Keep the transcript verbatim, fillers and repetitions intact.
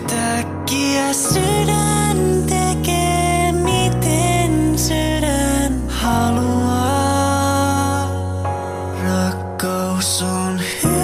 Yhtäkkiä sydän tekee, miten sydän haluaa. Rakkaus on hyvä.